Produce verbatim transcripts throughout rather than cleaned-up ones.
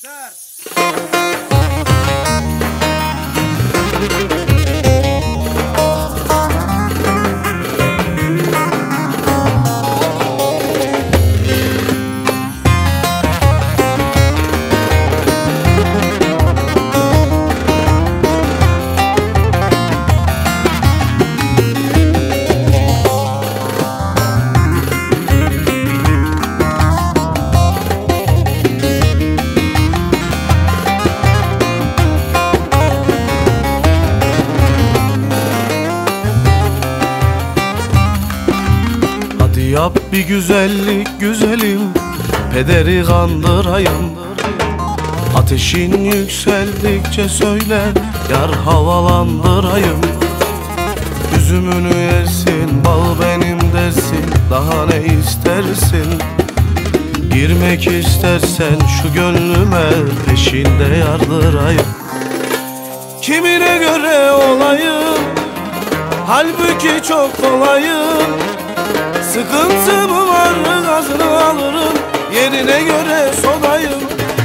Yap bir güzellik güzelim, pederi kandırayım. Ateşin yükseldikçe söyle, yar havalandırayım. Üzümünü yersin, bal benim dersin, daha ne istersin? Girmek istersen şu gönlüme, peşinde yardırayım. Kimine göre olayım, halbuki çok kolayım. Sıkıntımı var, gazını alırım, yerine göre sodayım.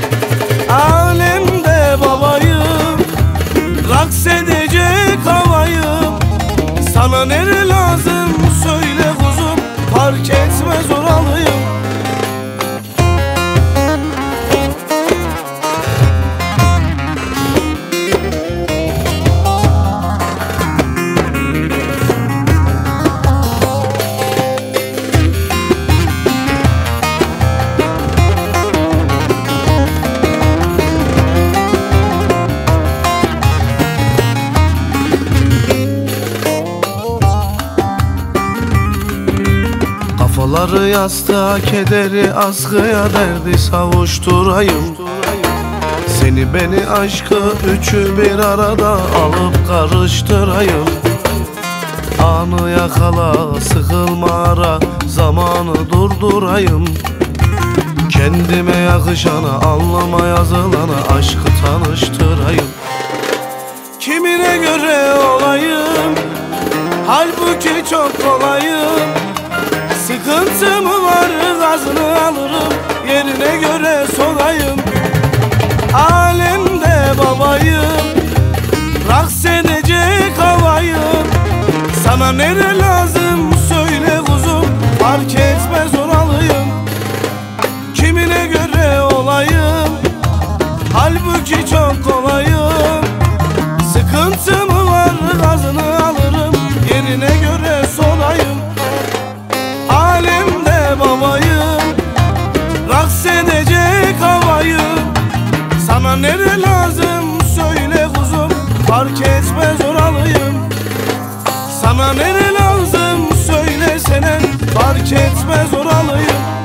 Alemde babayım, raks edecek havayım. Sana nere lazım söyle kuzum, fark etmez oralıyım. Kafaları yastığa, kederi askıya, derdi savuşturayım. Seni beni aşkı üçü bir arada alıp karıştırayım. Anı yakala, sıkılma ara, zamanı durdurayım. Kendime yakışana, alnıma yazılana aşkı tanıştırayım. Kimine göre olayım, halbuki çok kolayım. Sıkıntımı var, gazını alırım, yerine göre solayım. Alemde babayım, raks edecek havayım. Sana nere lazım söyle kuzum, fark etmez oralıyım. Kimine göre olayım, halbuki çok kolayım. Sıkıntımı var, gazını alırım, yerine göre solayım. Alemde babayım, raks edecek havayım. Sana nere lazım söyle kuzum, fark etmez oralıyım. Sana nere lazım söylesene, fark etmez oralıyım.